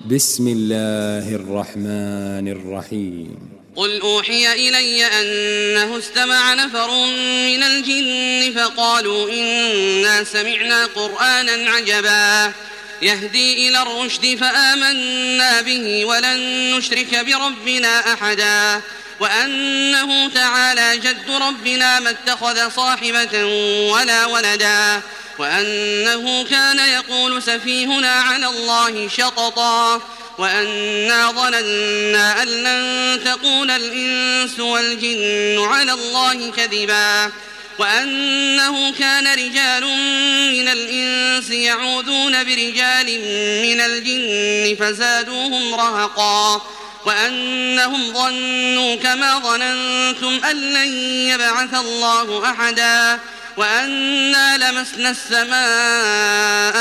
بسم الله الرحمن الرحيم. قل أوحي إلي أنه استمع نفر من الجن فقالوا إنا سمعنا قرآنا عجبا يهدي إلى الرشد فآمنا به ولن نشرك بربنا أحدا وأنه تعالى جد ربنا ما اتخذ صاحبة ولا ولدا وأنه كان يقول سفيهنا على الله شططا وأنا ظننا أن لن تقول الإنس والجن على الله كذبا وأنه كان رجال من الإنس يعوذون برجال من الجن فزادوهم رهقا وأنهم ظنوا كما ظننتم أن لن يبعث الله أحدا وأنا لمسنا السماء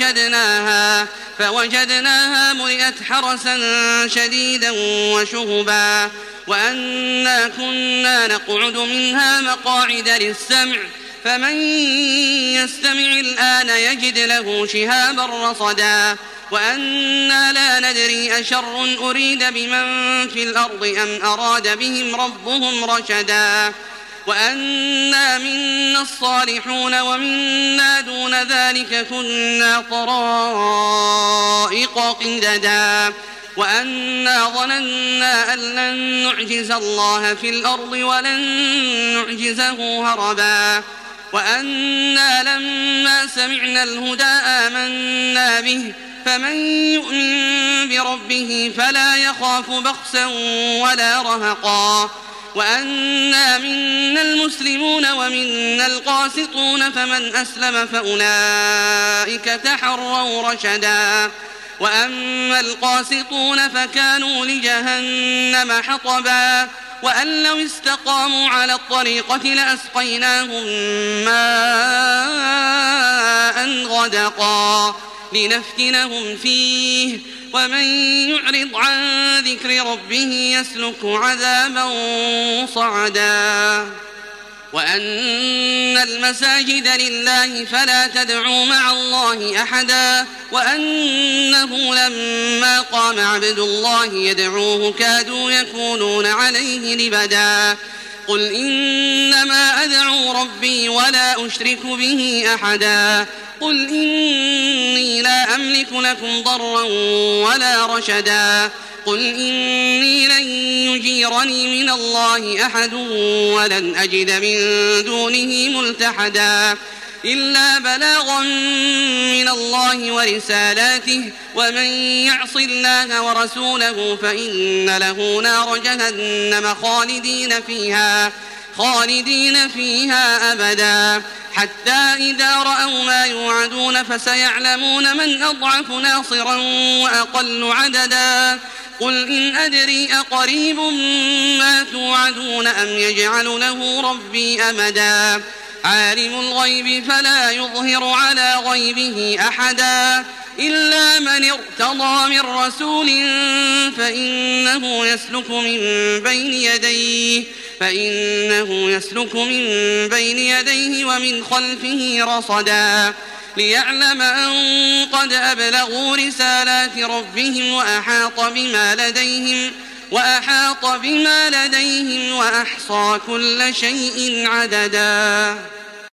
فوجدناها ملئت حرسا شديدا وشهبا وأنا كنا نقعد منها مقاعد للسمع فمن يستمع الآن يجد له شهابا رصدا وأنا لا ندري أشر أريد بمن في الأرض أم أراد بهم ربهم رشدا وأنا منا الصالحون ومنا دون ذلك كنا طرائق قددا وأنا ظننا أن لن نعجز الله في الأرض ولن نعجزه هربا وأنا لما سمعنا الهدى آمنا به فمن يؤمن بربه فلا يخاف بخسا ولا رهقا وأنا منا المسلمون ومنا القاسطون فمن أسلم فأولئك تحروا رشدا وأما القاسطون فكانوا لجهنم حطبا وأن لو استقاموا على الطريقة لأسقيناهم ماء غدقا لنفتنهم فيه ومن يعرض عن ذكر ربه يسلك عذابا صعدا وأن المساجد لله فلا تدعوا مع الله أحدا وأنه لما قام عبد الله يدعوه كادوا يكونون عليه لبدا قل إنما أدعو ربي ولا أشرك به أحدا قل إني لا أملك لكم ضرا ولا رشدا قل إني لن يجيرني من الله أحد ولن أجد من دونه ملتحدا إلا بلاغا من الله ورسالاته ومن يعص الله ورسوله فإن له نار جهنم خالدين فيها أبدا حتى إذا رأوا ما يوعدون فسيعلمون من أضعف ناصرا وأقل عددا قل إن أدري أقريب ما توعدون أم يجعل له ربي أمدا عالم الغيب فلا يظهر على غيبه أحدا إلا من ارتضى من رسول فإنه يسلك من بين يديه ومن خلفه رصدا ليعلم أن قد أبلغوا رسالات ربهم وأحاط بما لديهم وأحصى كل شيء عددا.